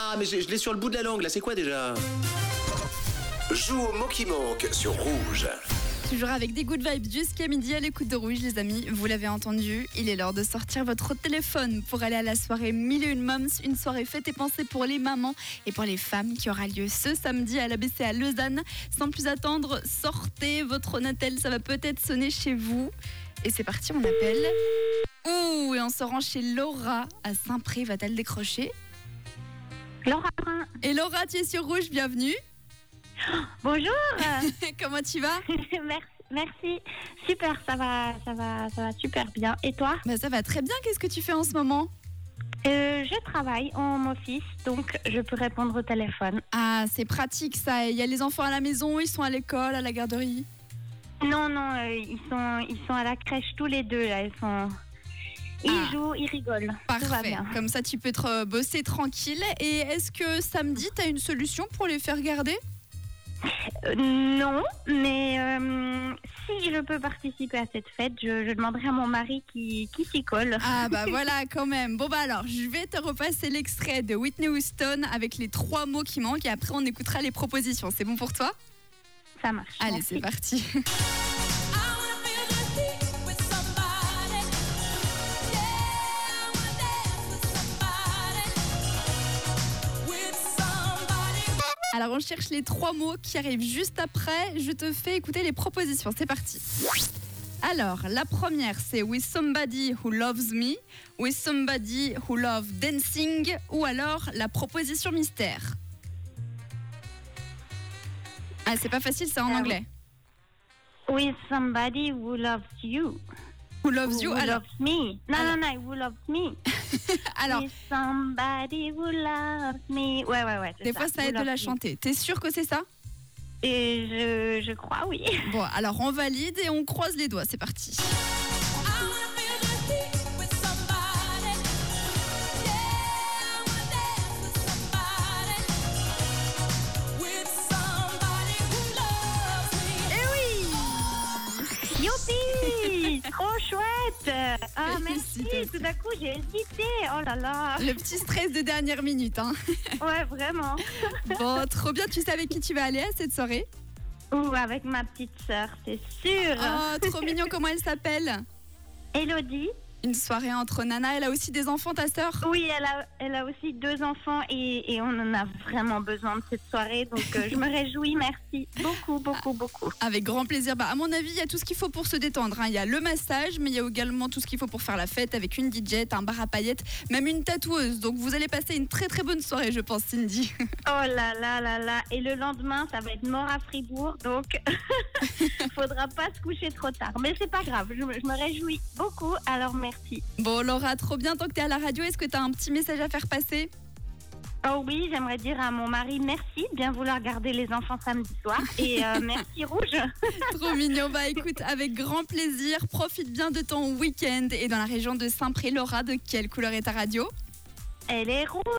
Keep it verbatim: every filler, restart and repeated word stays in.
Ah, mais je, je l'ai sur le bout de la langue, là, c'est quoi déjà? Joue au mot qui manque sur Rouge. Toujours avec des good vibes jusqu'à midi à l'écoute de Rouge, les amis. Vous l'avez entendu, il est l'heure de sortir votre téléphone pour aller à la soirée Mille et une Moms, une soirée faite et pensée pour les mamans et pour les femmes qui aura lieu ce samedi à l'A B C à Lausanne. Sans plus attendre, sortez votre Natel, ça va peut-être sonner chez vous. Et c'est parti, on appelle. Ouh, et on se rend chez Laura à Saint-Pré. Va-t-elle décrocher? Laura. Et Laura, tu es sur Rouge, bienvenue. Bonjour. Comment tu vas? Merci, merci. Super, ça va, ça va, ça va super bien. Et toi? Bah, ça va très bien. Qu'est-ce que tu fais en ce moment? euh, Je travaille en office, donc je peux répondre au téléphone. Ah, c'est pratique ça. Il y a les enfants à la maison, ils sont à l'école, à la garderie? Non, non, euh, ils sont, ils sont à la crèche tous les deux là. Ils sont, ils Ah. jouent, ils rigolent. Tout va Parfait. bien. Comme ça, tu peux te euh, bosser tranquille. Et est-ce que samedi, tu as une solution pour les faire garder? Euh, non, mais euh, si je peux participer à cette fête, je, je demanderai à mon mari qui, qui s'y colle. Ah bah voilà, quand même. Bon bah alors, je vais te repasser l'extrait de Whitney Houston avec les trois mots qui manquent et après on écoutera les propositions. C'est bon pour toi? Ça marche. Allez, merci. c'est parti. Alors on cherche les trois mots qui arrivent juste après. Je te fais écouter les propositions. C'est parti. Alors, la première, c'est With somebody who loves me, With somebody who loves dancing, ou alors la proposition mystère. Ah, c'est pas facile, c'est en Ah, anglais. With somebody who loves you. Who loves you? Who Alors, loves me. Non, alors- non, non, who loves me. alors With somebody who loves me. Ouais, ouais, ouais. c'est des ça. fois, ça Who aide de la loves me. chanter. T'es sûr que c'est ça? Et je, je crois, oui. Bon, alors on valide et on croise les doigts. C'est parti. Eh oui! Youpi! Trop chouette! Ah, merci. Félicitations. Tout d'un coup, j'ai hésité. Oh là là. Le petit stress de dernière minute, hein. Ouais, vraiment. Bon, trop bien. Tu sais avec qui tu vas aller à cette soirée? Ou avec ma petite sœur, c'est sûr. Oh, trop mignon. Comment elle s'appelle? Élodie. Une soirée entre Nana. Elle a aussi des enfants, ta sœur? Oui, elle a, elle a aussi deux enfants et, et on en a vraiment besoin de cette soirée. Donc, euh, je me réjouis. Merci beaucoup, beaucoup, beaucoup. Avec grand plaisir. Bah, à mon avis, il y a tout ce qu'il faut pour se détendre, hein. Il y a le massage, mais il y a également tout ce qu'il faut pour faire la fête avec une D J, un bar à paillettes, même une tatoueuse. Donc vous allez passer une très très bonne soirée, je pense, Cindy. Oh là là là là. Et le lendemain, ça va être mort à Fribourg. Donc, faudra pas se coucher trop tard. Mais c'est pas grave. Je, me- je me réjouis beaucoup. Alors, merci. Bon, Laura, trop bien. Tant que tu es à la radio, est-ce que tu as un petit message à faire passer? Oh oui, j'aimerais dire à mon mari merci de bien vouloir garder les enfants samedi soir. Et euh, merci Rouge. Trop mignon. Bah écoute, avec grand plaisir. Profite bien de ton week-end. Et dans la région de Saint-Pré, Laura, de quelle couleur est ta radio? Elle est rouge.